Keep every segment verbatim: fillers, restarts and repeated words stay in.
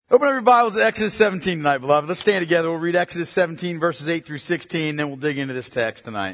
Open up your Bibles to Exodus seventeen tonight, beloved. Let's stand together. We'll read Exodus seventeen, verses eight through sixteen, then we'll dig into this text tonight.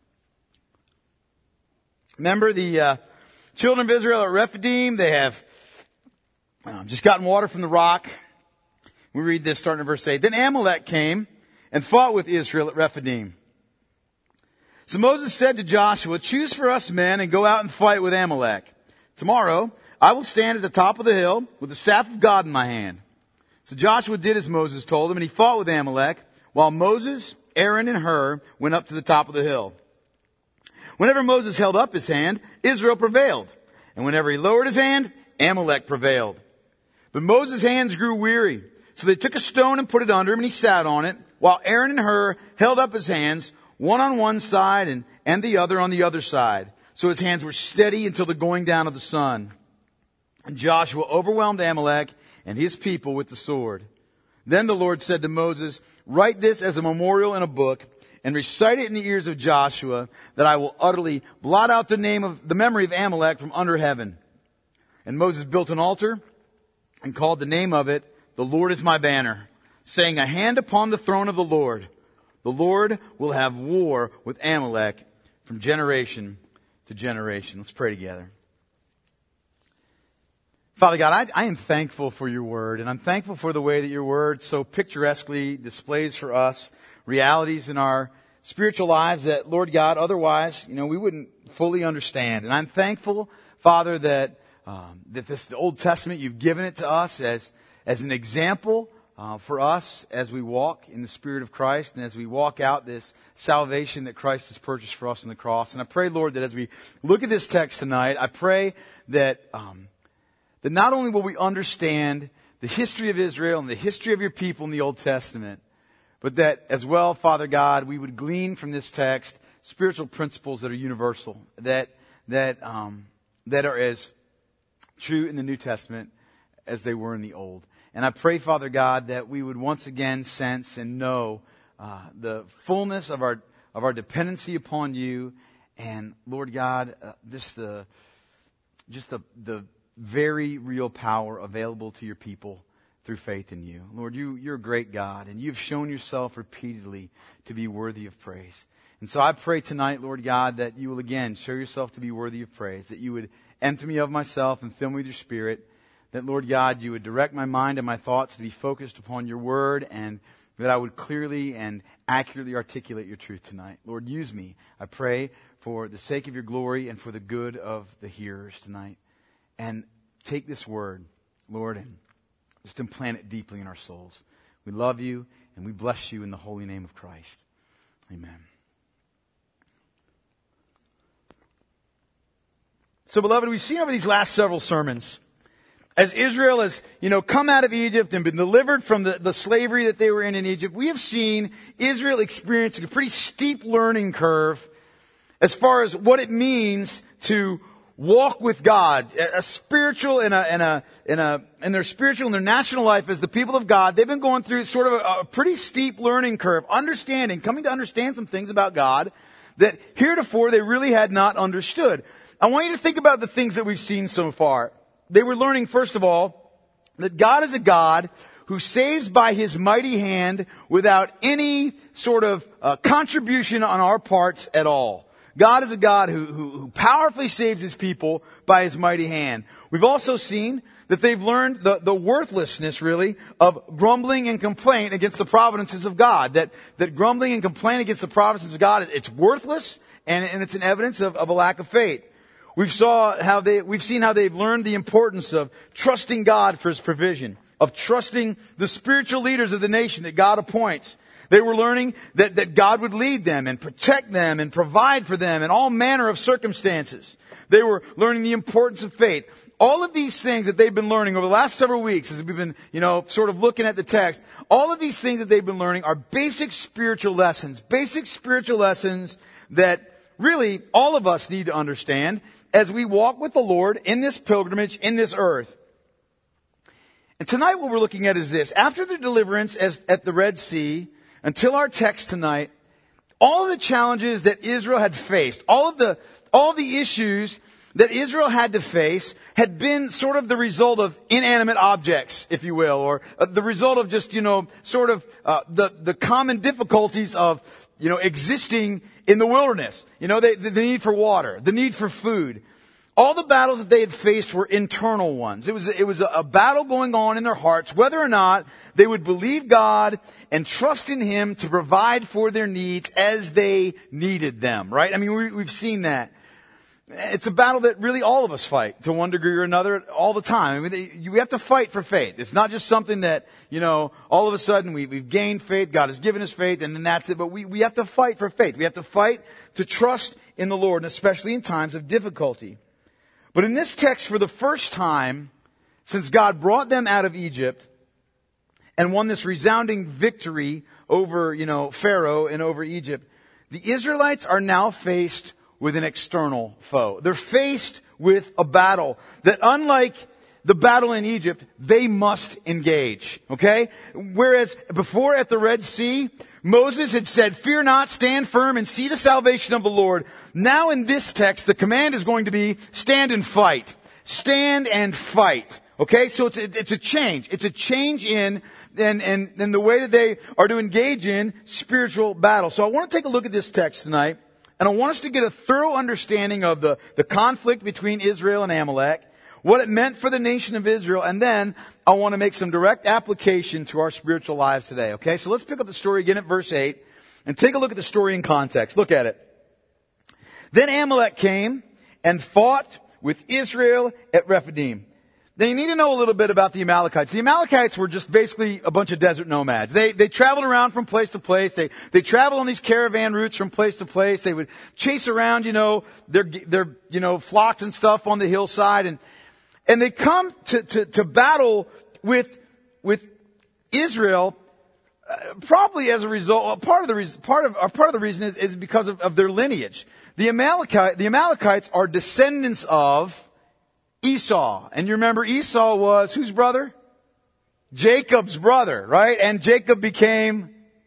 Remember the uh, children of Israel at Rephidim? They have uh, just gotten water from the rock. We read this starting at verse eight. Then Amalek came and fought with Israel at Rephidim. So Moses said to Joshua, "Choose for us men and go out and fight with Amalek. Tomorrow I will stand at the top of the hill with the staff of God in my hand." So Joshua did as Moses told him, and he fought with Amalek, while Moses, Aaron, and Hur went up to the top of the hill. Whenever Moses held up his hand, Israel prevailed. And whenever he lowered his hand, Amalek prevailed. But Moses' hands grew weary. So they took a stone and put it under him, and he sat on it, while Aaron and Hur held up his hands, one on one side and, and the other on the other side. So his hands were steady until the going down of the sun. And Joshua overwhelmed Amalek and his people with the sword. Then the Lord said to Moses, "Write this as a memorial in a book and recite it in the ears of Joshua, that I will utterly blot out the name of the memory of Amalek from under heaven." And Moses built an altar and called the name of it, "The Lord is my banner," saying, "A hand upon the throne of the Lord. The Lord will have war with Amalek from generation to generation." Let's pray together. Father God, I, I am thankful for your word, and I'm thankful for the way that your word so picturesquely displays for us realities in our spiritual lives that, Lord God, otherwise, you know, we wouldn't fully understand. And I'm thankful, Father, that um, that this the Old Testament, you've given it to us as as an example uh, for us as we walk in the Spirit of Christ and as we walk out this salvation that Christ has purchased for us on the cross. And I pray, Lord, that as we look at this text tonight, I pray that um, that not only will we understand the history of Israel and the history of your people in the Old Testament, but that as well, Father God, we would glean from this text spiritual principles that are universal, that that um, that are as true in the New Testament as they were in the Old. And I pray, Father God, that we would once again sense and know uh, the fullness of our of our dependency upon you, and Lord God, uh, just the just the the very real power available to your people through faith in you. Lord, you, you're a great God, and you've shown yourself repeatedly to be worthy of praise. And so I pray tonight, Lord God, that you will again show yourself to be worthy of praise, that you would empty me of myself and fill me with your Spirit, that, Lord God, you would direct my mind and my thoughts to be focused upon your word, and that I would clearly and accurately articulate your truth tonight. Lord, use me, I pray, for the sake of your glory and for the good of the hearers tonight. And take this word, Lord, and just implant it deeply in our souls. We love you and we bless you in the holy name of Christ. Amen. So, beloved, we've seen over these last several sermons, as Israel has, you know, come out of Egypt and been delivered from the, the slavery that they were in in Egypt, we have seen Israel experiencing a pretty steep learning curve as far as what it means to walk with God, a spiritual in a in a in a in their spiritual and their national life as the people of God. They've been going through sort of a, a pretty steep learning curve, understanding, coming to understand some things about God that heretofore they really had not understood. I want you to think about the things that we've seen so far. They were learning, first of all, that God is a God who saves by His mighty hand without any sort of uh, contribution on our parts at all. God is a God who, who, who powerfully saves His people by His mighty hand. We've also seen that they've learned the, the worthlessness, really, of grumbling and complaint against the providences of God. That, that grumbling and complaint against the providences of God, it's worthless, and, and it's an evidence of, of a lack of faith. We've saw how they, we've seen how they've learned the importance of trusting God for His provision, of trusting the spiritual leaders of the nation that God appoints. They were learning that, that God would lead them and protect them and provide for them in all manner of circumstances. They were learning the importance of faith. All of these things that they've been learning over the last several weeks as we've been, you know, sort of looking at the text, all of these things that they've been learning are basic spiritual lessons, basic spiritual lessons that really all of us need to understand as we walk with the Lord in this pilgrimage, in this earth. And tonight what we're looking at is this. After the deliverance as, at the Red Sea, until our text tonight, all of the challenges that Israel had faced, all of the, all the issues that Israel had to face had been sort of the result of inanimate objects, if you will, or uh, the result of just, you know, sort of uh, the, the common difficulties of, you know, existing in the wilderness. You know, they, the need for water, the need for food. All the battles that they had faced were internal ones. It was, it was a, a battle going on in their hearts, whether or not they would believe God and trust in Him to provide for their needs as they needed them, right? I mean, we, we've seen that. It's a battle that really all of us fight to one degree or another all the time. I mean, we have to fight for faith. It's not just something that, you know, all of a sudden we, we've gained faith, God has given us faith, and then that's it. But we, we have to fight for faith. We have to fight to trust in the Lord, and especially in times of difficulty. But in this text, for the first time since God brought them out of Egypt and won this resounding victory over, you know, Pharaoh and over Egypt, the Israelites are now faced with an external foe. They're faced with a battle that, unlike the battle in Egypt, they must engage. Okay? Whereas before at the Red Sea, Moses had said, "Fear not, stand firm and see the salvation of the Lord." Now in this text, the command is going to be stand and fight. Stand and fight. Okay? So it's a, it's a change. It's a change in and, and, and the way that they are to engage in spiritual battle. So I want to take a look at this text tonight. And I want us to get a thorough understanding of the, the conflict between Israel and Amalek, what it meant for the nation of Israel, and then I want to make some direct application to our spiritual lives today. Okay, so let's pick up the story again at verse eight and take a look at the story in context. Look at it. Then Amalek came and fought with Israel at Rephidim. Now you need to know a little bit about the Amalekites. The Amalekites were just basically a bunch of desert nomads. They, they traveled around from place to place. They, they traveled on these caravan routes from place to place. They would chase around, you know, their, their, you know, flocks and stuff on the hillside. And, and they come to, to, to battle with, with Israel, uh, probably as a result, part of the reason, part of, part of the reason is, is because of, of their lineage. The Amalekite, the Amalekites are descendants of Esau. And you remember Esau was whose brother? Jacob's brother, right? And Jacob became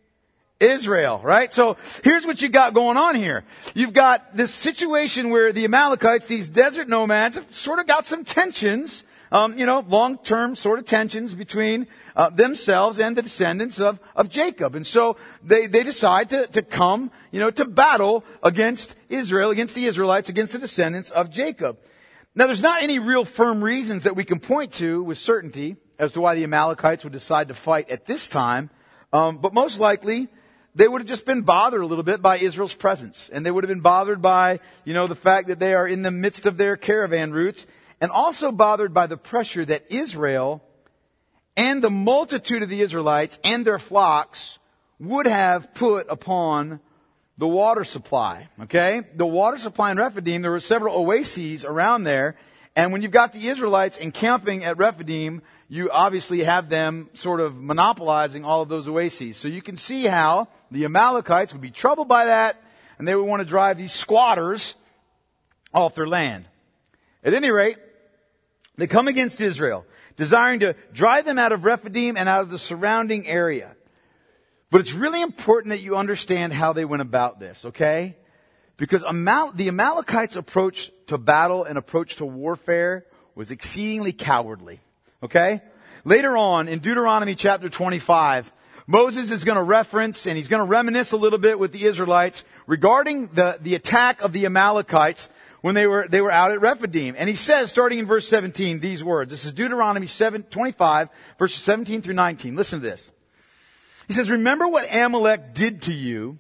Israel, right? So here's what you got going on here. You've got this situation where the Amalekites, these desert nomads, have sort of got some tensions, um, you know, long-term sort of tensions between uh, themselves and the descendants of, of Jacob. And so they, they decide to, to come, you know, to battle against Israel, against the Israelites, against the descendants of Jacob. Now, there's not any real firm reasons that we can point to with certainty as to why the Amalekites would decide to fight at this time. Um, but most likely, they would have just been bothered a little bit by Israel's presence. And they would have been bothered by, you know, the fact that they are in the midst of their caravan routes. And also bothered by the pressure that Israel and the multitude of the Israelites and their flocks would have put upon the water supply, okay? The water supply in Rephidim, there were several oases around there. And when you've got the Israelites encamping at Rephidim, you obviously have them sort of monopolizing all of those oases. So you can see how the Amalekites would be troubled by that, and they would want to drive these squatters off their land. At any rate, they come against Israel, desiring to drive them out of Rephidim and out of the surrounding area. But it's really important that you understand how they went about this, okay? Because Amal- the Amalekites' approach to battle and approach to warfare was exceedingly cowardly, okay? Later on, in Deuteronomy chapter twenty-five, Moses is going to reference and he's going to reminisce a little bit with the Israelites regarding the, the attack of the Amalekites when they were, they were out at Rephidim. And he says, starting in verse seventeen, these words. This is Deuteronomy twenty-five, verses seventeen through nineteen. Listen to this. He says, "Remember what Amalek did to you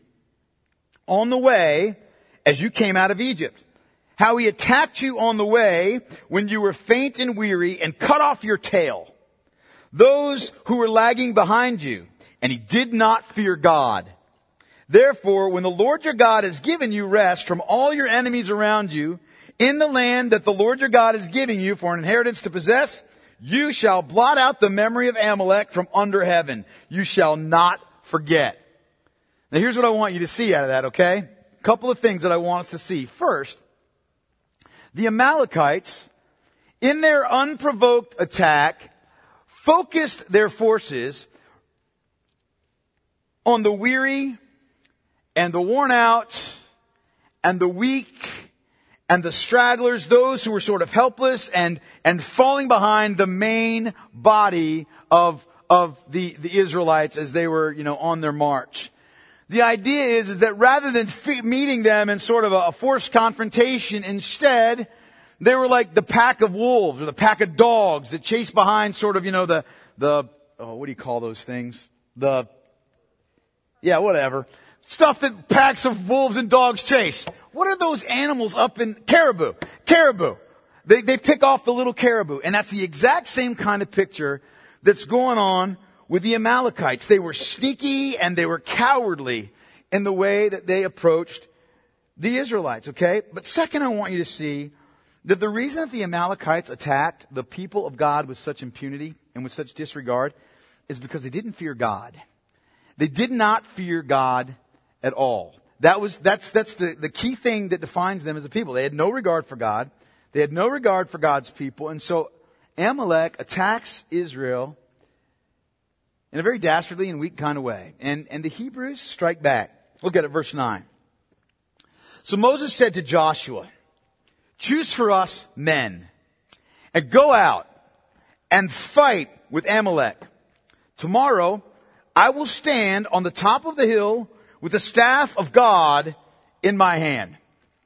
on the way as you came out of Egypt. How he attacked you on the way when you were faint and weary and cut off your tail. Those who were lagging behind you, and he did not fear God. Therefore, when the Lord your God has given you rest from all your enemies around you in the land that the Lord your God is giving you for an inheritance to possess, you shall blot out the memory of Amalek from under heaven. You shall not forget." Now here's what I want you to see out of that, okay? A couple of things that I want us to see. First, the Amalekites, in their unprovoked attack, focused their forces on the weary and the worn out and the weak and the stragglers, those who were sort of helpless and, and falling behind the main body of, of the, the Israelites as they were, you know, on their march. The idea is, is that rather than fe- meeting them in sort of a, a forced confrontation, instead, they were like the pack of wolves or the pack of dogs that chase behind sort of, you know, the, the, oh, what do you call those things? The, yeah, whatever. Stuff that packs of wolves and dogs chase. What are those animals up in caribou? Caribou. They, they pick off the little caribou. And that's the exact same kind of picture that's going on with the Amalekites. They were sneaky and they were cowardly in the way that they approached the Israelites, okay? But second, I want you to see that the reason that the Amalekites attacked the people of God with such impunity and with such disregard is because they didn't fear God. They did not fear God at all. That was, that's, that's the, the key thing that defines them as a people. They had no regard for God. They had no regard for God's people. And so Amalek attacks Israel in a very dastardly and weak kind of way. And, and the Hebrews strike back. Look at it, verse nine. So Moses said to Joshua, choose for us men and go out and fight with Amalek. Tomorrow I will stand on the top of the hill with the staff of God in my hand.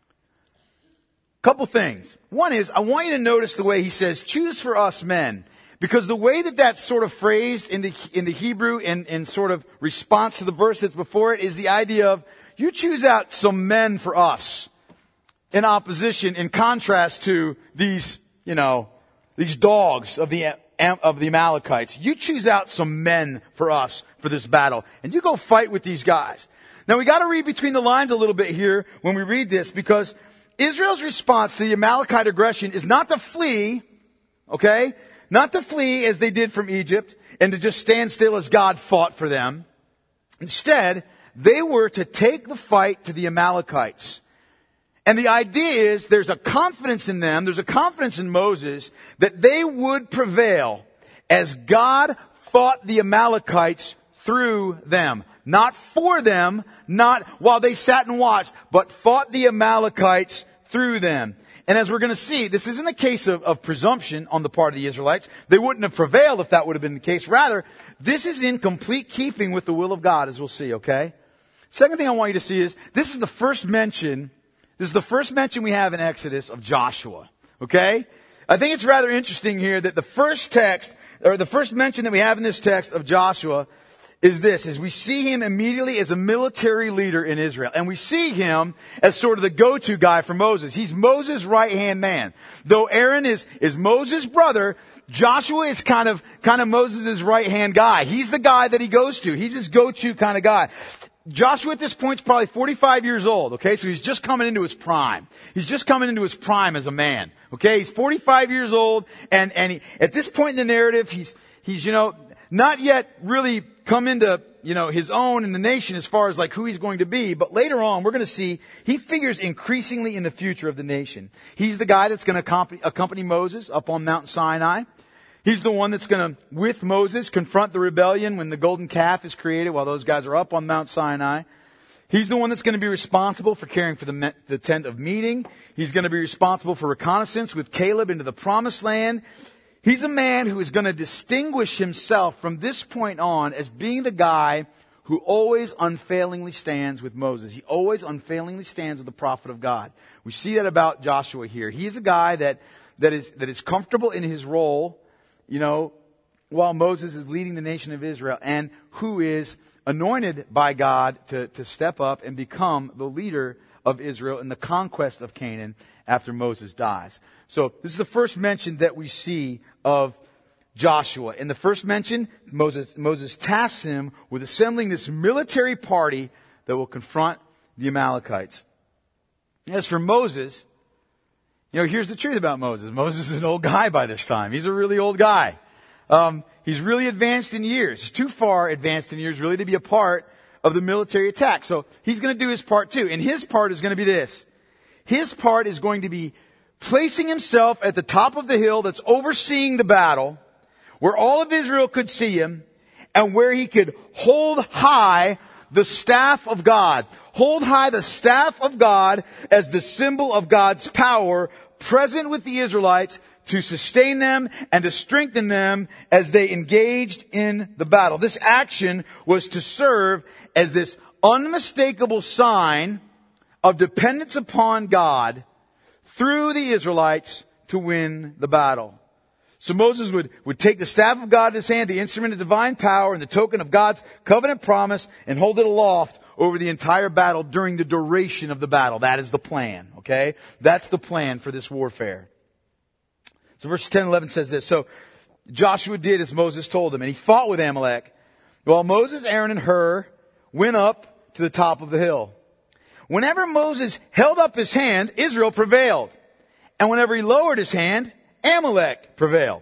Couple things. One is, I want you to notice the way he says, choose for us men. Because the way that that's sort of phrased in the, in the Hebrew in, in sort of response to the verse that's before it is the idea of, you choose out some men for us in opposition, in contrast to these, you know, these dogs of the, of the Amalekites. You choose out some men for us for this battle. And you go fight with these guys. Now we got to read between the lines a little bit here when we read this, because Israel's response to the Amalekite aggression is not to flee, okay? Not to flee as they did from Egypt and to just stand still as God fought for them. Instead, they were to take the fight to the Amalekites. And the idea is there's a confidence in them, there's a confidence in Moses that they would prevail as God fought the Amalekites through them. Not for them, not while they sat and watched, but fought the Amalekites through them. And as we're going to see, this isn't a case of, of presumption on the part of the Israelites. They wouldn't have prevailed if that would have been the case. Rather, this is in complete keeping with the will of God, as we'll see, okay? Second thing I want you to see is, this is the first mention, this is the first mention we have in Exodus of Joshua, okay? I think it's rather interesting here that the first text, or the first mention that we have in this text of Joshua is this, is we see him immediately as a military leader in Israel. And we see him as sort of the go-to guy for Moses. He's Moses' right-hand man. Though Aaron is, is Moses' brother, Joshua is kind of, kind of Moses' right-hand guy. He's the guy that he goes to. He's his go-to kind of guy. Joshua at this point is probably forty-five years old, okay? So he's just coming into his prime. He's just coming into his prime as a man, okay? He's forty-five years old, and, and he, at this point in the narrative, he's, he's, you know, not yet really come into, you know, his own in the nation as far as like who he's going to be. But later on, we're going to see he figures increasingly in the future of the nation. He's the guy that's going to accompany, accompany Moses up on Mount Sinai. He's the one that's going to, with Moses, confront the rebellion when the golden calf is created while those guys are up on Mount Sinai. He's the one that's going to be responsible for caring for the, the tent of meeting. He's going to be responsible for reconnaissance with Caleb into the promised land. He's a man who is going to distinguish himself from this point on as being the guy who always unfailingly stands with Moses. He always unfailingly stands with the prophet of God. We see that about Joshua here. He's a guy that, that is, that is comfortable in his role, you know, while Moses is leading the nation of Israel, and who is anointed by God to, to step up and become the leader of Israel in the conquest of Canaan after Moses dies. So this is the first mention that we see of Joshua. In the first mention, Moses, Moses tasks him with assembling this military party that will confront the Amalekites. As for Moses, you know, here's the truth about Moses. Moses is an old guy by this time. He's a really old guy. Um, he's really advanced in years. He's too far advanced in years really to be a part of the military attack. So he's going to do his part too. And his part is going to be this. His part is going to be placing himself at the top of the hill that's overseeing the battle, where all of Israel could see him, and where he could hold high the staff of God. hold high the staff of God as the symbol of God's power present with the Israelites to sustain them and to strengthen them as they engaged in the battle. This action was to serve as this unmistakable sign of dependence upon God through the Israelites to win the battle. So Moses would, would take the staff of God in his hand, the instrument of divine power and the token of God's covenant promise, and hold it aloft over the entire battle during the duration of the battle. That is the plan, okay? That's the plan for this warfare. So verses ten and eleven says this. So Joshua did as Moses told him, and he fought with Amalek, while Moses, Aaron, and Hur went up to the top of the hill. Whenever Moses held up his hand, Israel prevailed. And whenever he lowered his hand, Amalek prevailed.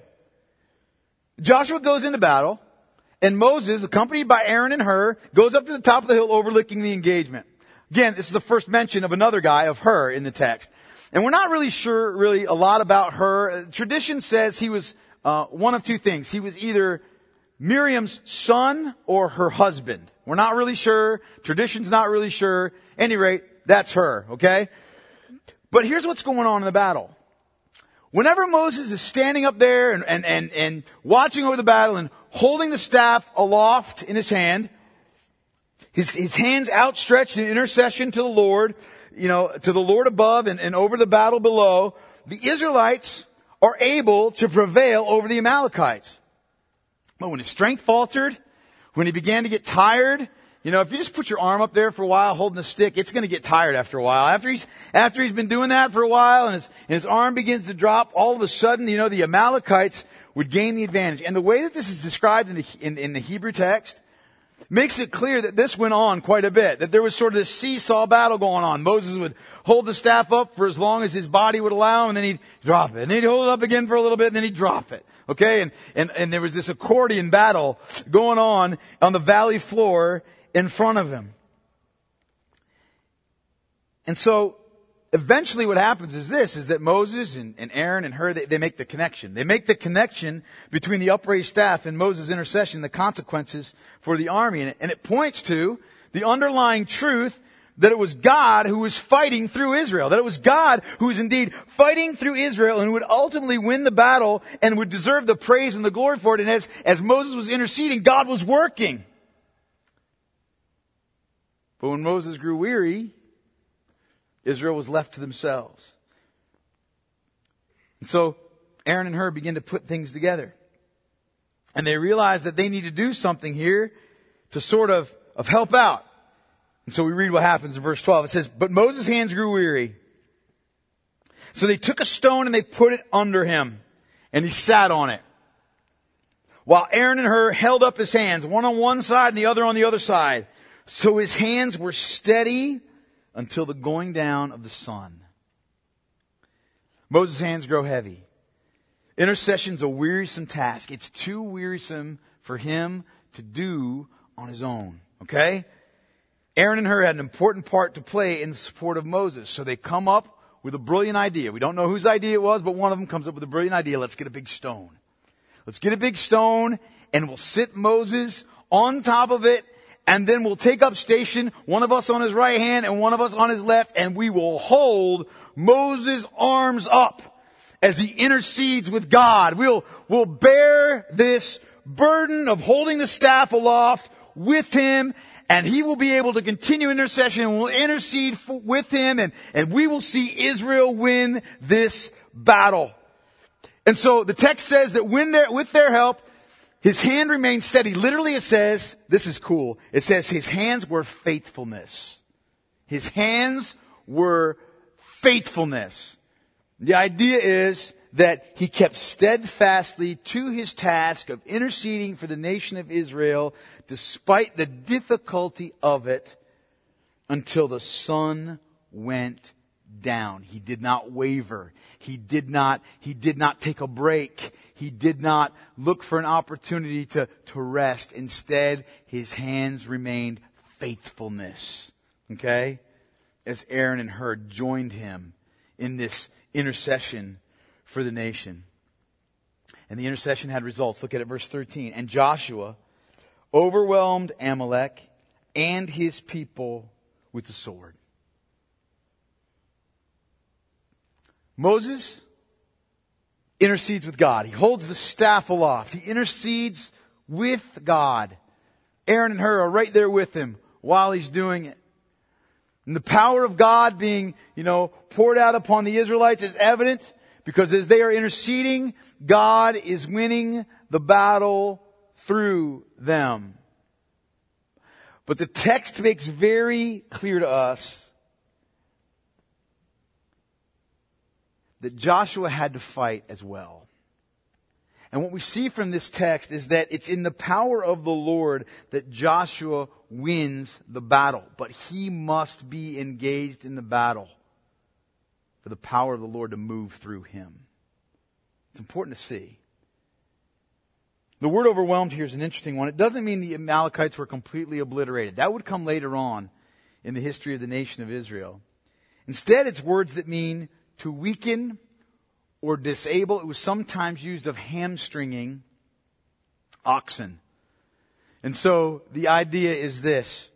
Joshua goes into battle, and Moses, accompanied by Aaron and Hur, goes up to the top of the hill overlooking the engagement. Again, this is the first mention of another guy, of Hur, in the text. And we're not really sure really a lot about Hur. Tradition says he was uh, one of two things. He was either Miriam's son or her husband. We're not really sure. Tradition's not really sure. At any rate, that's Hur, okay? But here's what's going on in the battle. Whenever Moses is standing up there and, and, and, and watching over the battle and holding the staff aloft in his hand, his, his hands outstretched in intercession to the Lord, you know, to the Lord above and, and over the battle below, the Israelites are able to prevail over the Amalekites. But when his strength faltered, when he began to get tired, you know, if you just put your arm up there for a while holding a stick, it's going to get tired after a while. After he's, after he's been doing that for a while and his, and his arm begins to drop, all of a sudden, you know, the Amalekites would gain the advantage. And the way that this is described in the, in, in the Hebrew text makes it clear that this went on quite a bit, that there was sort of this seesaw battle going on. Moses would hold the staff up for as long as his body would allow, and then he'd drop it. And then he'd hold it up again for a little bit, and then he'd drop it. Okay? And, and, and there was this accordion battle going on on the valley floor in front of him. And so, eventually what happens is this, is that Moses and, and Aaron and Hur, they, they make the connection. They make the connection between the upraised staff and Moses' intercession, the consequences for the army. And it, and it points to the underlying truth that it was God who was fighting through Israel. That it was God who was indeed fighting through Israel and would ultimately win the battle and would deserve the praise and the glory for it. And as, as Moses was interceding, God was working. But when Moses grew weary, Israel was left to themselves. And so Aaron and Hur began to put things together. And they realized that they need to do something here to sort of, of help out. And so we read what happens in verse twelve. It says, but Moses' hands grew weary. So they took a stone and they put it under him. And he sat on it. While Aaron and Hur held up his hands, one on one side and the other on the other side. So his hands were steady until the going down of the sun. Moses' hands grow heavy. Intercession's a wearisome task. It's too wearisome for him to do on his own. Okay? Aaron and Hur had an important part to play in the support of Moses. So they come up with a brilliant idea. We don't know whose idea it was, but one of them comes up with a brilliant idea. Let's get a big stone. Let's get a big stone and we'll sit Moses on top of it. And then we'll take up station, one of us on his right hand and one of us on his left, and we will hold Moses' arms up as he intercedes with God. We'll, we'll bear this burden of holding the staff aloft with him, and he will be able to continue intercession, and we'll intercede for, with him, and, and we will see Israel win this battle. And so the text says that when they're, with their help, his hand remained steady. Literally it says, this is cool, it says his hands were faithfulness. His hands were faithfulness. The idea is that he kept steadfastly to his task of interceding for the nation of Israel despite the difficulty of it until the sun went down. He did not waver. He did not, he did not take a break. He did not look for an opportunity to, to rest. Instead, his hands remained faithfulness. Okay? As Aaron and Hur joined him in this intercession for the nation. And the intercession had results. Look at it, verse thirteen. And Joshua overwhelmed Amalek and his people with the sword. Moses intercedes with God. He holds the staff aloft. He intercedes with God. Aaron and Hur are right there with him while he's doing it. And the power of God being, you know, poured out upon the Israelites is evident because as they are interceding, God is winning the battle through them. But the text makes very clear to us that Joshua had to fight as well. And what we see from this text is that it's in the power of the Lord that Joshua wins the battle. But he must be engaged in the battle for the power of the Lord to move through him. It's important to see. The word overwhelmed here is an interesting one. It doesn't mean the Amalekites were completely obliterated. That would come later on in the history of the nation of Israel. Instead, it's words that mean to weaken or disable. It was sometimes used of hamstringing oxen. And so the idea is this.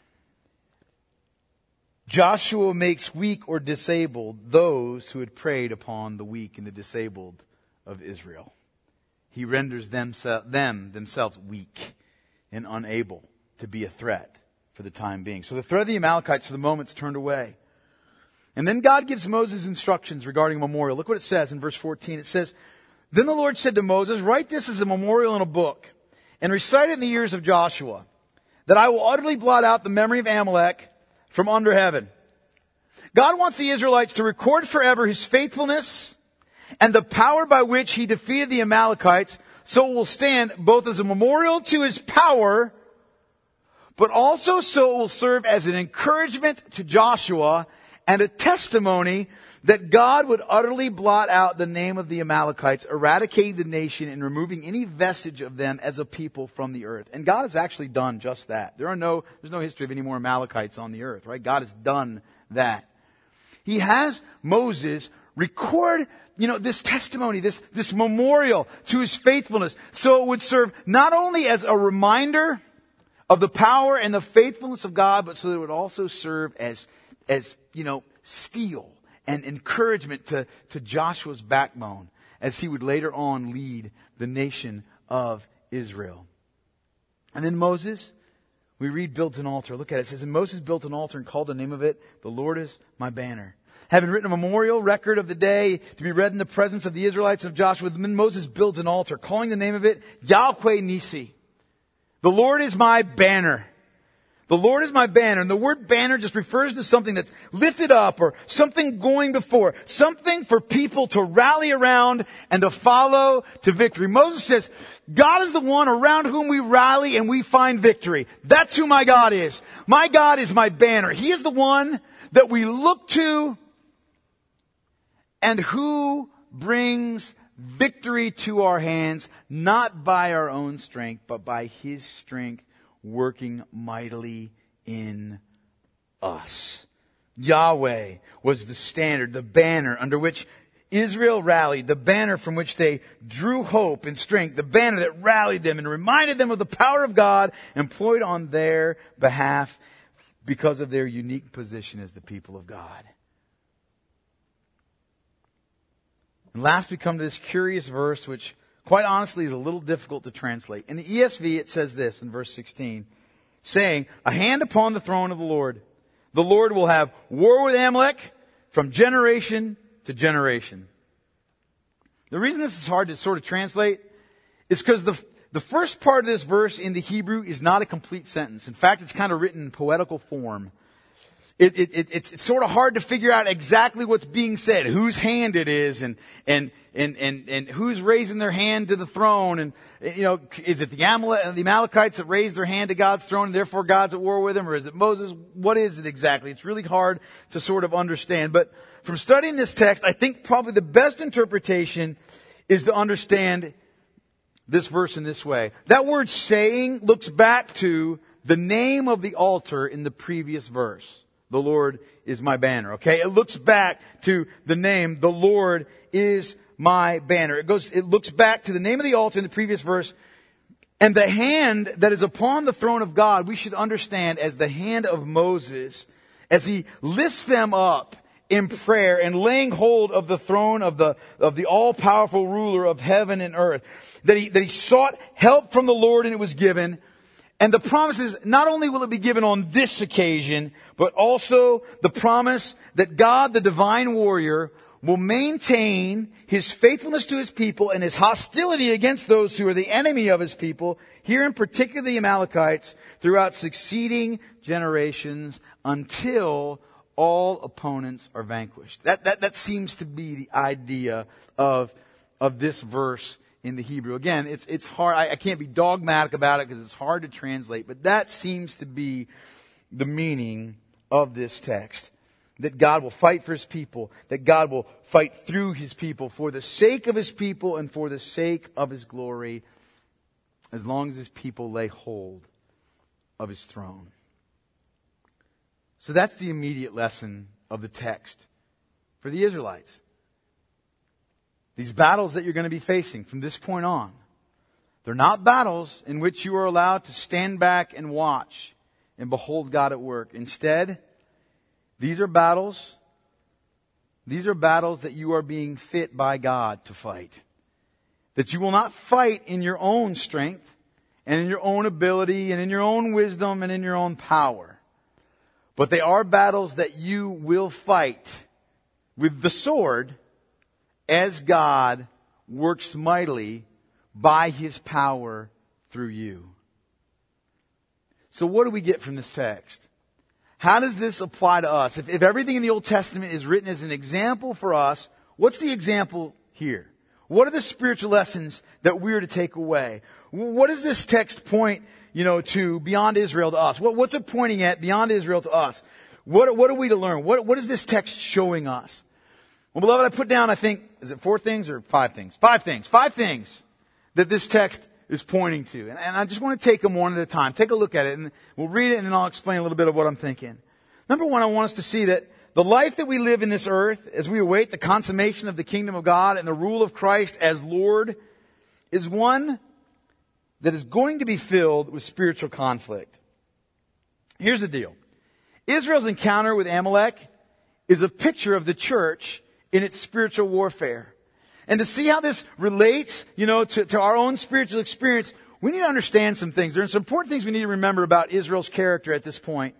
Joshua makes weak or disabled those who had preyed upon the weak and the disabled of Israel. He renders them, them themselves weak and unable to be a threat for the time being. So the threat of the Amalekites for the moment's turned away. And then God gives Moses instructions regarding a memorial. Look what it says in verse fourteen. It says, "Then the Lord said to Moses, write this as a memorial in a book and recite it in the ears of Joshua, that I will utterly blot out the memory of Amalek from under heaven." God wants the Israelites to record forever his faithfulness and the power by which he defeated the Amalekites, so it will stand both as a memorial to his power, but also so it will serve as an encouragement to Joshua and a testimony that God would utterly blot out the name of the Amalekites, eradicating the nation and removing any vestige of them as a people from the earth. And God has actually done just that. There are no, there's no history of any more Amalekites on the earth, right? God has done that. He has Moses record, you know, this testimony, this, this memorial to his faithfulness, so it would serve not only as a reminder of the power and the faithfulness of God, but so that it would also serve as as, you know, steel and encouragement to, to Joshua's backbone as he would later on lead the nation of Israel. And then Moses, we read, builds an altar. Look at it. It says, and Moses built an altar and called the name of it, "The Lord is my banner." Having written a memorial record of the day to be read in the presence of the Israelites and of Joshua, then Moses builds an altar, calling the name of it Yahweh Nisi. The Lord is my banner. The Lord is my banner. And the word banner just refers to something that's lifted up or something going before. Something for people to rally around and to follow to victory. Moses says, God is the one around whom we rally and we find victory. That's who my God is. My God is my banner. He is the one that we look to and who brings victory to our hands, not by our own strength, but by his strength working mightily in us. Yahweh was the standard, the banner under which Israel rallied, the banner from which they drew hope and strength, the banner that rallied them and reminded them of the power of God employed on their behalf because of their unique position as the people of God. And last we come to this curious verse which quite honestly is a little difficult to translate. In the E S V it says this in verse sixteen, saying, "A hand upon the throne of the Lord. The Lord will have war with Amalek from generation to generation." The reason this is hard to sort of translate is because the, the first part of this verse in the Hebrew is not a complete sentence. In fact, it's kind of written in poetical form. It, it, it, it's, it's sort of hard to figure out exactly what's being said, whose hand it is, and, and, and, and, and who's raising their hand to the throne. And, you know, is it the, Amalek, the Amalekites that raised their hand to God's throne and therefore God's at war with them? Or is it Moses? What is it exactly? It's really hard to sort of understand. But from studying this text, I think probably the best interpretation is to understand this verse in this way. That word saying looks back to the name of the altar in the previous verse. The Lord is my banner. Okay. It looks back to the name, the Lord is my banner. It goes, it looks back to the name of the altar in the previous verse. And the hand that is upon the throne of God, we should understand as the hand of Moses as he lifts them up in prayer and laying hold of the throne of the, of the all-powerful ruler of heaven and earth. That he, that he sought help from the Lord and it was given. And the promise is not only will it be given on this occasion, but also the promise that God, the divine warrior, will maintain his faithfulness to his people and his hostility against those who are the enemy of his people, here in particular the Amalekites, throughout succeeding generations until all opponents are vanquished. That, that, that seems to be the idea of, of this verse in the Hebrew. Again, it's, it's hard. I, I can't be dogmatic about it because it's hard to translate, but that seems to be the meaning of this text. That God will fight for his people, that God will fight through his people for the sake of his people and for the sake of his glory, as long as his people lay hold of his throne. So that's the immediate lesson of the text for the Israelites. These battles that you're going to be facing from this point on, they're not battles in which you are allowed to stand back and watch and behold God at work. Instead, These are battles, these are battles that you are being fit by God to fight. That you will not fight in your own strength and in your own ability and in your own wisdom and in your own power. But they are battles that you will fight with the sword as God works mightily by his power through you. So what do we get from this text? How does this apply to us? If, if everything in the Old Testament is written as an example for us, what's the example here? What are the spiritual lessons that we're to take away? What does this text point, you know, to beyond Israel to us? What, what's it pointing at beyond Israel to us? What, what are we to learn? What, what is this text showing us? Well, beloved, I put down, I think, is it four things or five things? Five things. Five things that this text is pointing to. And, and I just want to take them one at a time. Take a look at it and we'll read it and then I'll explain a little bit of what I'm thinking. Number one, I want us to see that the life that we live in this earth as we await the consummation of the kingdom of God and the rule of Christ as Lord is one that is going to be filled with spiritual conflict. Here's the deal. Israel's encounter with Amalek is a picture of the church in its spiritual warfare. And to see how this relates, you know, to, to our own spiritual experience, we need to understand some things. There are some important things we need to remember about Israel's character at this point.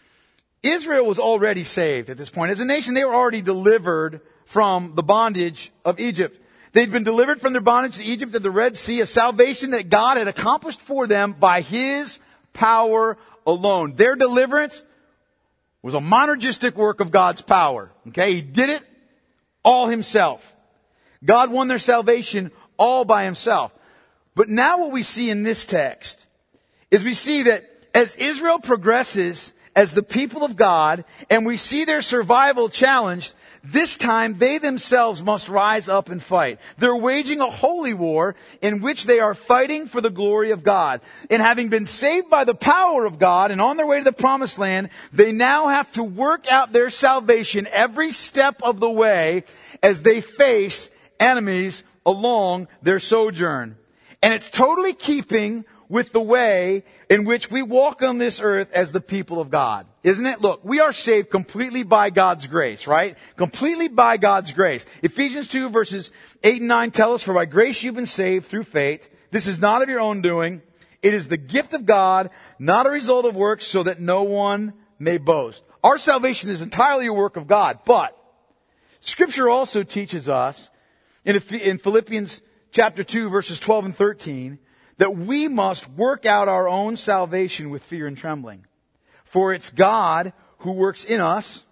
Israel was already saved at this point. As a nation, they were already delivered from the bondage of Egypt. They'd been delivered from their bondage to Egypt at the Red Sea, a salvation that God had accomplished for them by his power alone. Their deliverance was a monergistic work of God's power. Okay, he did it all himself. God won their salvation all by himself. But now what we see in this text is we see that as Israel progresses as the people of God and we see their survival challenged, this time they themselves must rise up and fight. They're waging a holy war in which they are fighting for the glory of God. And having been saved by the power of God and on their way to the promised land, they now have to work out their salvation every step of the way as they face enemies along their sojourn. And it's totally keeping with the way in which we walk on this earth as the people of God. Isn't it? Look, we are saved completely by God's grace, right? Completely by God's grace. Ephesians two verses eight and nine tell us, for by grace you've been saved through faith. This is not of your own doing. It is the gift of God, not a result of works, so that no one may boast. Our salvation is entirely a work of God, but Scripture also teaches us in Philippians chapter two verses twelve and thirteen that we must work out our own salvation with fear and trembling. For it's God who works in us,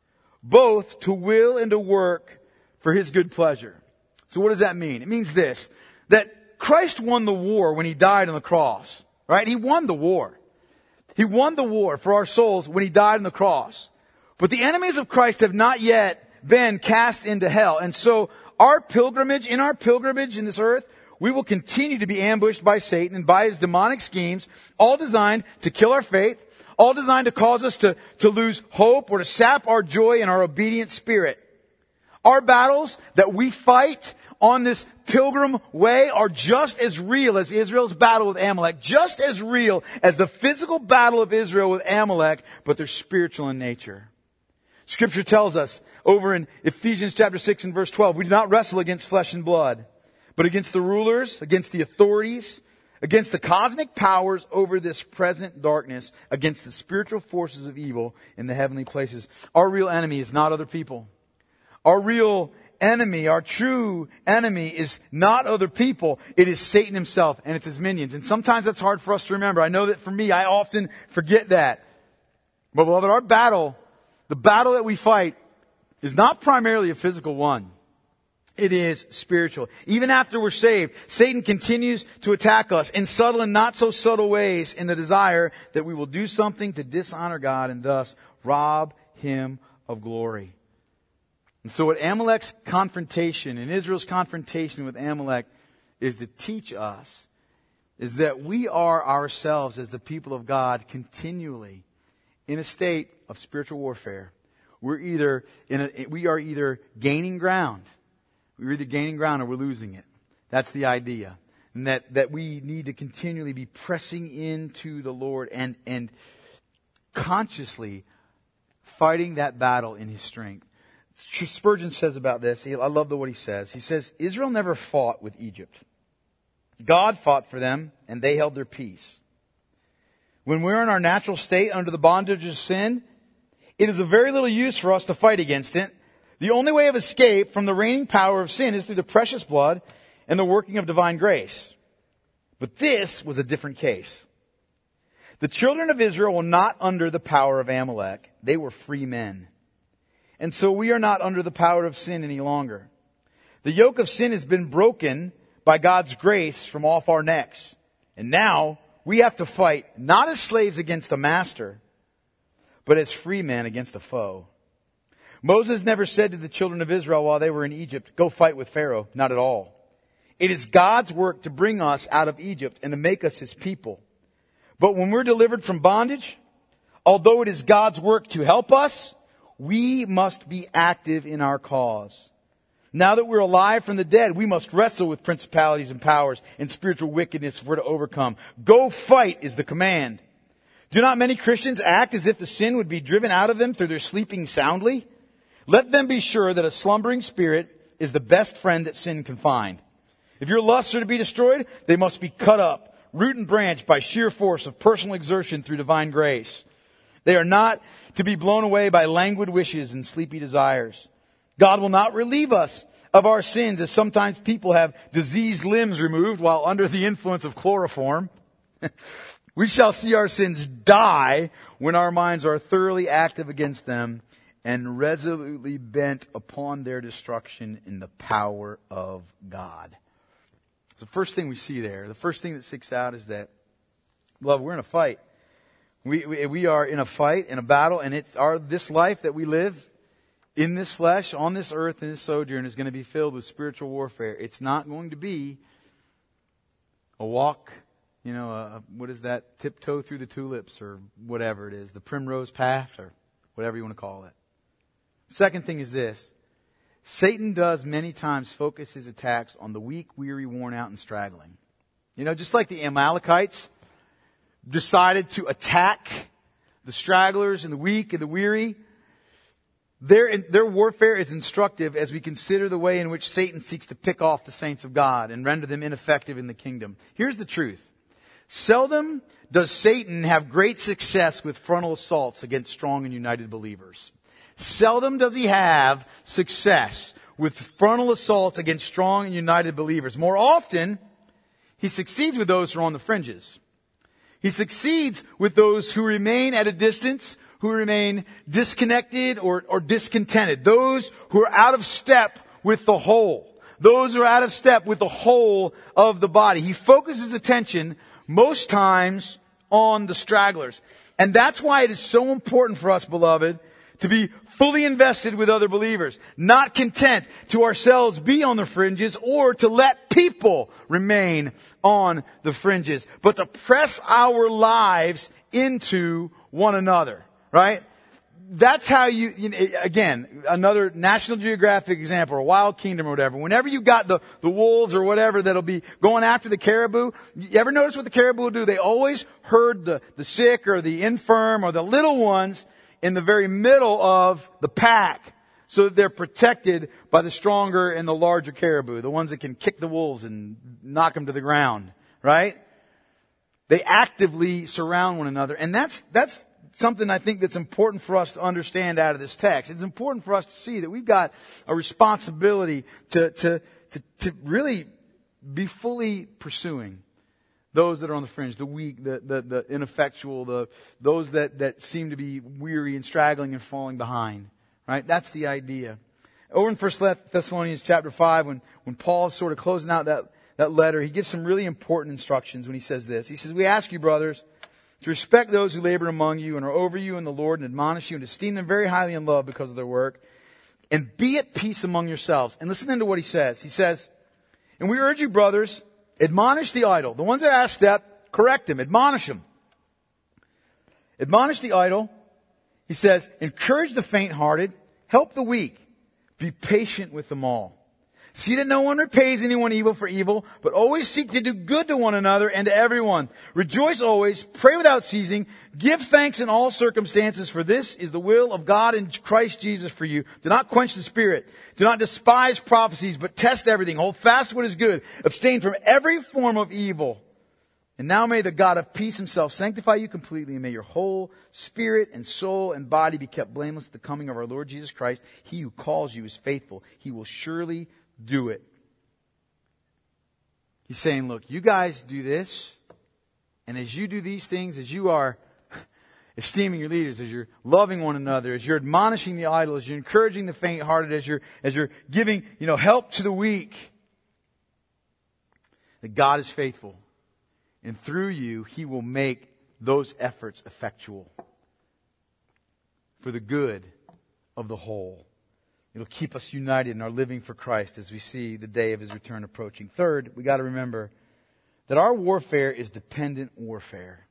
both to will and to work for his good pleasure. So what does that mean? It means this, that Christ won the war when he died on the cross, right? He won the war. He won the war for our souls when he died on the cross. But the enemies of Christ have not yet been cast into hell. And so our pilgrimage, in our pilgrimage in this earth, we will continue to be ambushed by Satan and by his demonic schemes, all designed to kill our faith, all designed to cause us to, to lose hope or to sap our joy and our obedient spirit. Our battles that we fight on this pilgrim way are just as real as Israel's battle with Amalek, just as real as the physical battle of Israel with Amalek, but they're spiritual in nature. Scripture tells us over in Ephesians chapter six and verse twelve, we do not wrestle against flesh and blood, but against the rulers, against the authorities, against the cosmic powers over this present darkness, against the spiritual forces of evil in the heavenly places. Our real enemy is not other people. Our real enemy, our true enemy is not other people. It is Satan himself and it's his minions. And sometimes that's hard for us to remember. I know that for me, I often forget that. But beloved, our battle, the battle that we fight, is not primarily a physical one. It is spiritual. Even after we're saved, Satan continues to attack us in subtle and not so subtle ways in the desire that we will do something to dishonor God and thus rob Him of glory. And so what Amalek's confrontation and Israel's confrontation with Amalek is to teach us is that we are ourselves as the people of God continually in a state of spiritual warfare. We're either in a, we are either gaining ground. We're either gaining ground or we're losing it. That's the idea. And that, that we need to continually be pressing into the Lord and, and consciously fighting that battle in His strength. Spurgeon says about this, I love the what he says. He says, Israel never fought with Egypt. God fought for them and they held their peace. When we're in our natural state under the bondage of sin, it is of very little use for us to fight against it. The only way of escape from the reigning power of sin is through the precious blood and the working of divine grace. But this was a different case. The children of Israel were not under the power of Amalek. They were free men. And so we are not under the power of sin any longer. The yoke of sin has been broken by God's grace from off our necks. And now we have to fight not as slaves against a master, but as free men against a foe. Moses never said to the children of Israel while they were in Egypt, go fight with Pharaoh. Not at all. It is God's work to bring us out of Egypt and to make us His people. But when we're delivered from bondage, although it is God's work to help us, we must be active in our cause. Now that we're alive from the dead, we must wrestle with principalities and powers and spiritual wickedness if we're to overcome. Go fight is the command. Do not many Christians act as if the sin would be driven out of them through their sleeping soundly? Let them be sure that a slumbering spirit is the best friend that sin can find. If your lusts are to be destroyed, they must be cut up, root and branch by sheer force of personal exertion through divine grace. They are not to be blown away by languid wishes and sleepy desires. God will not relieve us of our sins as sometimes people have diseased limbs removed while under the influence of chloroform. We shall see our sins die when our minds are thoroughly active against them and resolutely bent upon their destruction in the power of God. The first thing we see there, the first thing that sticks out is that, well, we're in a fight. We, we we are in a fight, in a battle, and it's our this life that we live in this flesh, on this earth, in this sojourn, is going to be filled with spiritual warfare. It's not going to be a walk, you know, a, what is that, tiptoe through the tulips or whatever it is, the primrose path or whatever you want to call it. Second thing is this. Satan does many times focus his attacks on the weak, weary, worn out, and straggling. You know, just like the Amalekites decided to attack the stragglers and the weak and the weary, their, their warfare is instructive as we consider the way in which Satan seeks to pick off the saints of God and render them ineffective in the kingdom. Here's the truth. Seldom does Satan have great success with frontal assaults against strong and united believers. Seldom does he have success with frontal assaults against strong and united believers. More often, he succeeds with those who are on the fringes. He succeeds with those who remain at a distance, who remain disconnected or, or discontented. Those who are out of step with the whole. Those who are out of step with the whole of the body. He focuses attention most times on the stragglers. And that's why it is so important for us, beloved, to be fully invested with other believers, not content to ourselves be on the fringes or to let people remain on the fringes, but to press our lives into one another, right? that's how you, you know, again, another National Geographic example, or Wild Kingdom or whatever. Whenever you got the, the wolves or whatever that'll be going after the caribou, you ever notice what the caribou will do? They always herd the, the sick or the infirm or the little ones in the very middle of the pack so that they're protected by the stronger and the larger caribou, the ones that can kick the wolves and knock them to the ground, right? They actively surround one another. And that's, that's, something I think that's important for us to understand out of this text. It's important for us to see that we've got a responsibility to, to, to, to really be fully pursuing those that are on the fringe, the weak, the, the, the ineffectual, the, those that, that seem to be weary and straggling and falling behind. Right? That's the idea. Over in First Thessalonians chapter five, when, when Paul is sort of closing out that, that letter, he gives some really important instructions when he says this. He says, we ask you, brothers, to respect those who labor among you and are over you in the Lord and admonish you and esteem them very highly in love because of their work. And be at peace among yourselves. And listen to what he says. He says, and we urge you, brothers, admonish the idle. The ones that are out of step, correct them, admonish them. Admonish the idle. He says, encourage the faint-hearted, help the weak, be patient with them all. See that no one repays anyone evil for evil, but always seek to do good to one another and to everyone. Rejoice always, pray without ceasing, give thanks in all circumstances, for this is the will of God in Christ Jesus for you. Do not quench the spirit. Do not despise prophecies, but test everything. Hold fast what is good. Abstain from every form of evil. And now may the God of peace himself sanctify you completely, and may your whole spirit and soul and body be kept blameless at the coming of our Lord Jesus Christ. He who calls you is faithful. He will surely do it. He's saying, look, you guys do this, and as you do these things, as you are esteeming your leaders, as you're loving one another, as you're admonishing the idle, as you're encouraging the faint-hearted, as you're, as you're giving, you know, help to the weak, that God is faithful. And through you, He will make those efforts effectual for the good of the whole. It'll keep us united in our living for Christ as we see the day of His return approaching. Third, we got to remember that our warfare is dependent warfare.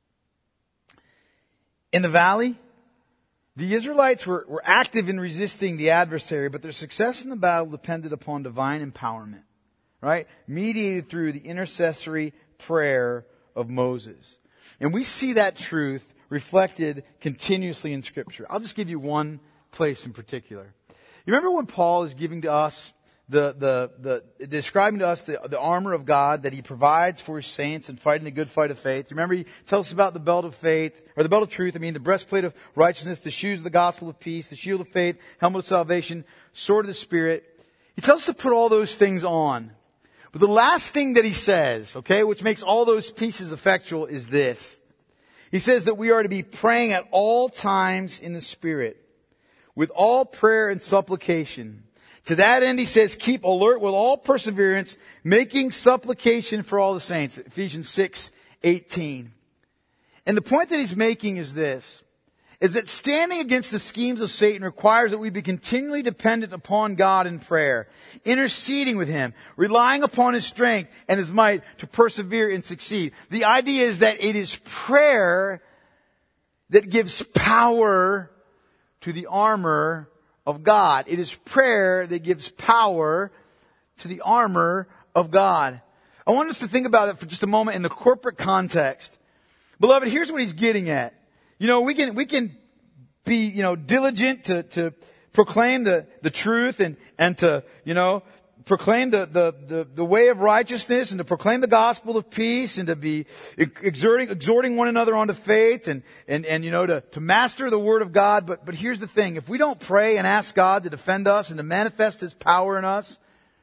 In the valley, the Israelites were, were active in resisting the adversary, but their success in the battle depended upon divine empowerment, right? Mediated through the intercessory prayer of Moses. And we see that truth reflected continuously in Scripture. I'll just give you one place in particular. You remember when Paul is giving to us the, the, the, describing to us the, the armor of God that He provides for His saints in fighting the good fight of faith? Remember He tells us about the belt of faith, or the belt of truth, I mean the breastplate of righteousness, the shoes of the gospel of peace, the shield of faith, helmet of salvation, sword of the Spirit. He tells us to put all those things on. But the last thing that he says, okay, which makes all those pieces effectual is this. He says that we are to be praying at all times in the Spirit, with all prayer and supplication. To that end, he says, keep alert with all perseverance, making supplication for all the saints. Ephesians six eighteen. And the point that he's making is this, is that standing against the schemes of Satan requires that we be continually dependent upon God in prayer, interceding with Him, relying upon His strength and His might to persevere and succeed. The idea is that it is prayer that gives power to the armor of God. It is prayer that gives power to the armor of God. I want us to think about it for just a moment in the corporate context. Beloved, here's what he's getting at. You know, we can, we can be, you know, diligent to, to proclaim the, the truth and, and to, you know, proclaim the, the, the, the way of righteousness and to proclaim the gospel of peace and to be exerting, exhorting one another onto faith and, and, and, you know, to, to master the word of God. But, but here's the thing. If we don't pray and ask God to defend us and to manifest His power in us,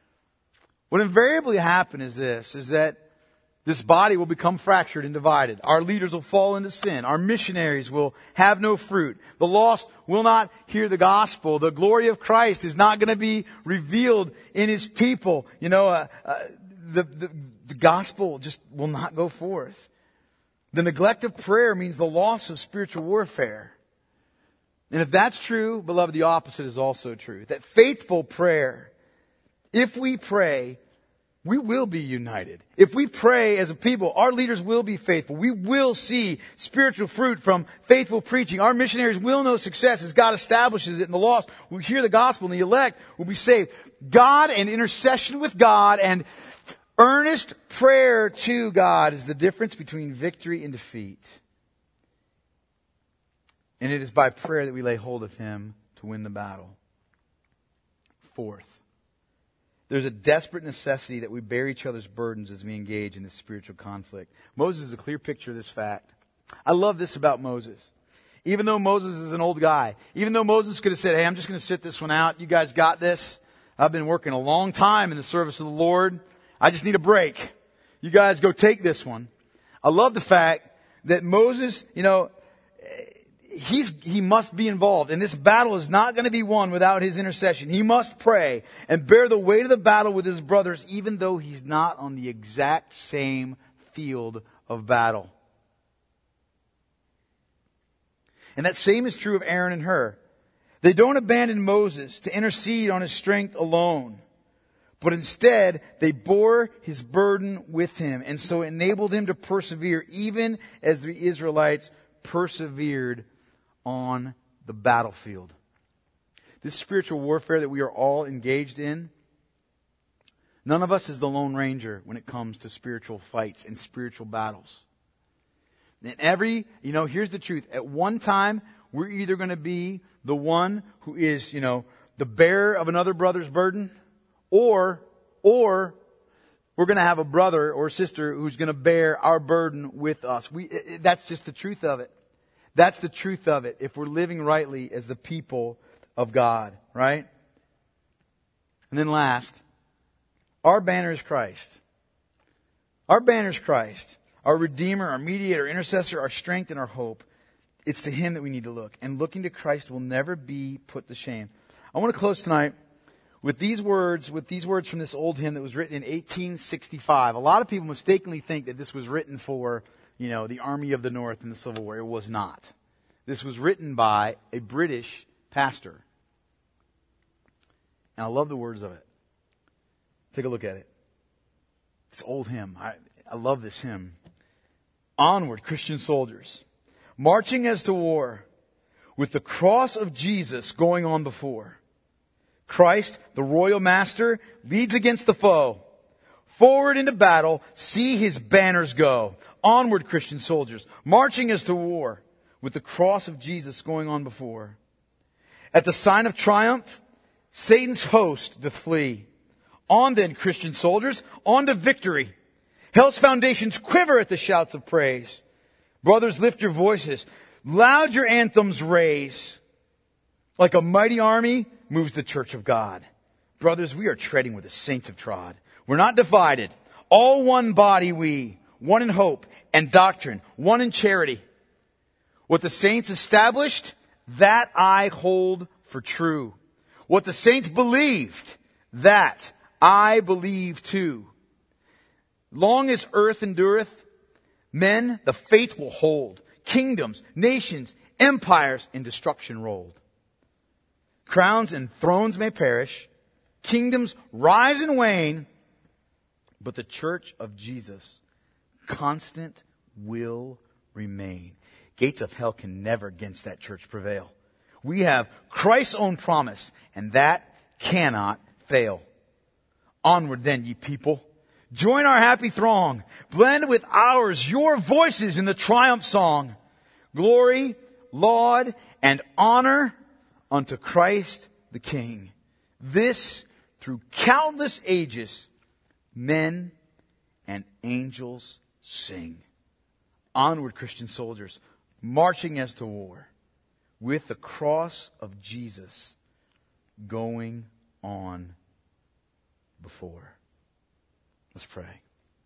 what invariably happen is this, is that this body will become fractured and divided. Our leaders will fall into sin. Our missionaries will have no fruit. The lost will not hear the gospel. The glory of Christ is not going to be revealed in His people. You know, uh, uh, the, the, the gospel just will not go forth. The neglect of prayer means the loss of spiritual warfare. And if that's true, beloved, the opposite is also true. That faithful prayer, if we pray, we will be united. If we pray as a people, our leaders will be faithful. We will see spiritual fruit from faithful preaching. Our missionaries will know success as God establishes it, and the lost will hear the gospel, and the elect will be saved. God and intercession with God and earnest prayer to God is the difference between victory and defeat. And it is by prayer that we lay hold of Him to win the battle. Fourth, there's a desperate necessity that we bear each other's burdens as we engage in this spiritual conflict. Moses is a clear picture of this fact. I love this about Moses. Even though Moses is an old guy, even though Moses could have said, hey, I'm just going to sit this one out. You guys got this. I've been working a long time in the service of the Lord. I just need a break. You guys go take this one. I love the fact that Moses, you know, He's, he must be involved. And this battle is not going to be won without his intercession. He must pray and bear the weight of the battle with his brothers, even though he's not on the exact same field of battle. And that same is true of Aaron and Hur. They don't abandon Moses to intercede on his strength alone, but instead they bore his burden with him, and so enabled him to persevere even as the Israelites persevered on the battlefield. This spiritual warfare that we are all engaged in, none of us is the Lone Ranger when it comes to spiritual fights and spiritual battles. And every, you know, here's the truth. At one time, we're either going to be the one who is, you know, the bearer of another brother's burden, or, or we're going to have a brother or sister who's going to bear our burden with us. We, that's just the truth of it. That's the truth of it if we're living rightly as the people of God, right? And then last, our banner is Christ. Our banner is Christ. Our Redeemer, our Mediator, Intercessor, our strength, and our hope. It's to Him that we need to look. And looking to Christ will never be put to shame. I want to close tonight with these words, with these words from this old hymn that was written in eighteen sixty-five. A lot of people mistakenly think that this was written for, you know, the Army of the North in the Civil War. It was not. This was written by a British pastor. And I love the words of it. Take a look at it. This old hymn. I, I love this hymn. Onward, Christian soldiers, marching as to war, with the cross of Jesus going on before. Christ, the royal master, leads against the foe. Forward into battle, see His banners go. Onward, Christian soldiers, marching as to war, with the cross of Jesus going on before. At the sign of triumph, Satan's host doth flee. On then, Christian soldiers, on to victory. Hell's foundations quiver at the shouts of praise. Brothers, lift your voices. Loud your anthems raise. Like a mighty army moves the church of God. Brothers, we are treading where the saints have trod. We're not divided. All one body we. One in hope and doctrine. One in charity. What the saints established, that I hold for true. What the saints believed, that I believe too. Long as earth endureth, men the faith will hold. Kingdoms, nations, empires in destruction rolled. Crowns and thrones may perish. Kingdoms rise and wane. But the church of Jesus, constant, will remain. Gates of hell can never against that church prevail. We have Christ's own promise, and that cannot fail. Onward then, ye people. Join our happy throng. Blend with ours your voices in the triumph song. Glory, laud, and honor unto Christ the King. This through countless ages, men and angels sing. Onward, Christian soldiers, marching as to war, with the cross of Jesus going on before. Let's pray.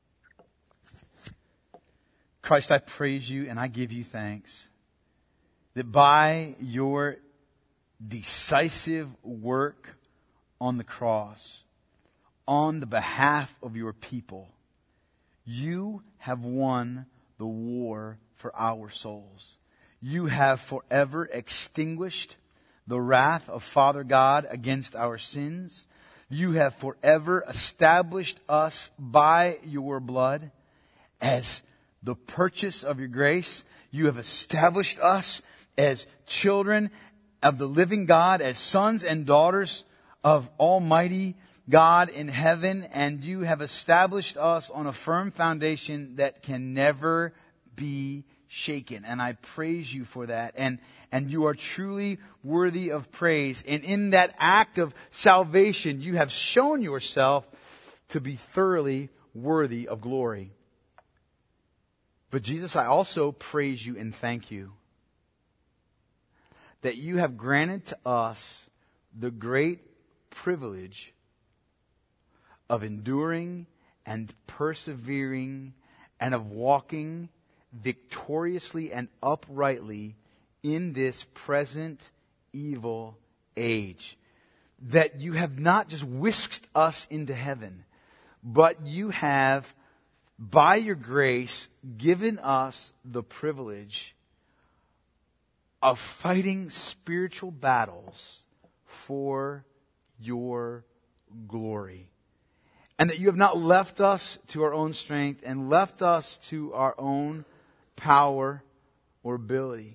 Christ, I praise you and I give you thanks that by your decisive work on the cross, on the behalf of your people, you have won the war for our souls. You have forever extinguished the wrath of Father God against our sins. You have forever established us by your blood as the purchase of your grace. You have established us as children of the living God, as sons and daughters of Almighty God in heaven, and you have established us on a firm foundation that can never be shaken. And I praise you for that. And And you are truly worthy of praise. And in that act of salvation, you have shown yourself to be thoroughly worthy of glory. But Jesus, I also praise you and thank you that you have granted to us the great privilege of enduring and persevering and of walking victoriously and uprightly in this present evil age. That you have not just whisked us into heaven, but you have, by your grace, given us the privilege of fighting spiritual battles for your glory. And that you have not left us to our own strength and left us to our own power or ability.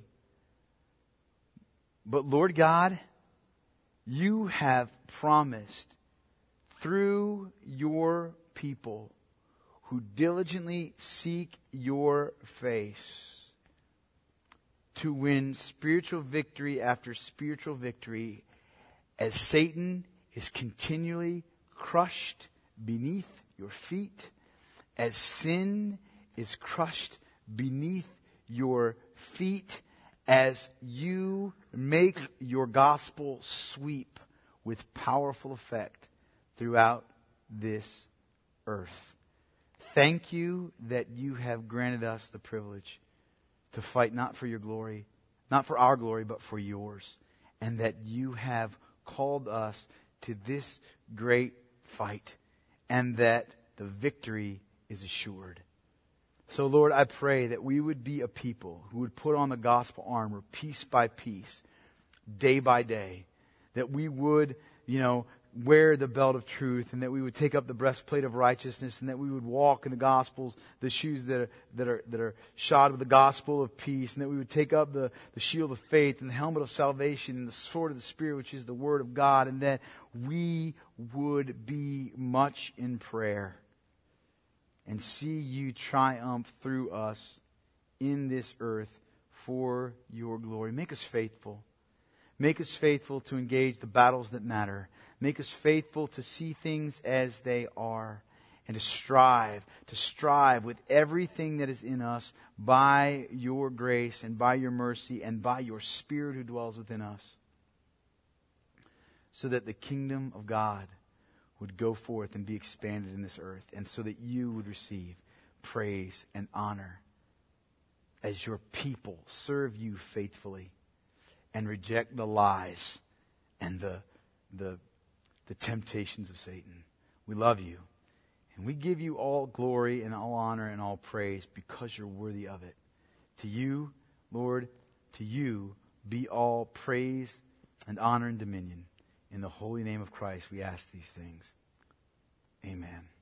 But Lord God, you have promised through your people who diligently seek your face to win spiritual victory after spiritual victory as Satan is continually crushed beneath your feet, as sin is crushed beneath your feet, as you make your gospel sweep with powerful effect throughout this earth. Thank you that you have granted us the privilege to fight not for your glory, not for our glory, but for yours. And that you have called us to this great fight, and that the victory is assured. So, Lord, I pray that we would be a people who would put on the gospel armor piece by piece, day by day. That we would, you know, wear the belt of truth, and that we would take up the breastplate of righteousness, and that we would walk in the gospels, the shoes that are, that are, that are shod with the gospel of peace, and that we would take up the, the shield of faith and the helmet of salvation and the sword of the Spirit, which is the word of God, and that we would be much in prayer and see you triumph through us in this earth for your glory. Make us faithful. Make us faithful to engage the battles that matter. Make us faithful to see things as they are, and to strive, to strive with everything that is in us by your grace and by your mercy and by your Spirit who dwells within us, so that the kingdom of God would go forth and be expanded in this earth, and so that you would receive praise and honor as your people serve you faithfully and reject the lies and the the the temptations of Satan. We love you, and we give you all glory and all honor and all praise because you're worthy of it. To you, Lord, to you be all praise and honor and dominion. In the holy name of Christ, we ask these things. Amen.